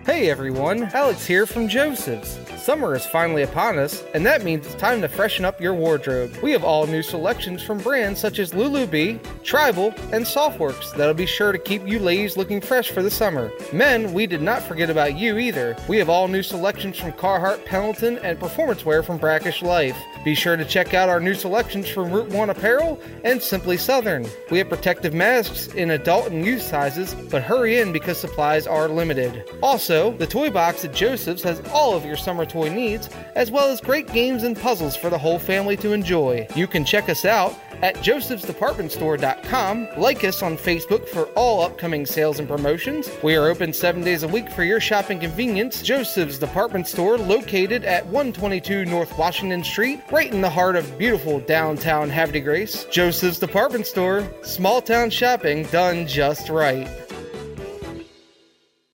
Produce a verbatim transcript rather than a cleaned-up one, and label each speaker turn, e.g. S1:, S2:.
S1: Hey everyone, Alex here from Joseph's. Summer is finally upon us, and that means it's time to freshen up your wardrobe. We have all new selections from brands such as Lulubee, Tribal, and Softworks that'll be sure to keep you ladies looking fresh for the summer. Men, we did not forget about you either. We have all new selections from Carhartt, Pendleton, and performance wear from Brackish Life. Be sure to check out our new selections from Route one Apparel and Simply Southern. We have protective masks in adult and youth sizes, but hurry in because supplies are limited. Also, the Toy Box at Joseph's has all of your summer toy needs, as well as great games and puzzles for the whole family to enjoy. You can check us out at josephs department store dot com. Like us on Facebook for all upcoming sales and promotions. We are open seven days a week for your shopping convenience. Joseph's Department Store, located at one twenty-two North Washington Street, right in the heart of beautiful downtown Havre de Grace. Joseph's Department Store, small town shopping done just right.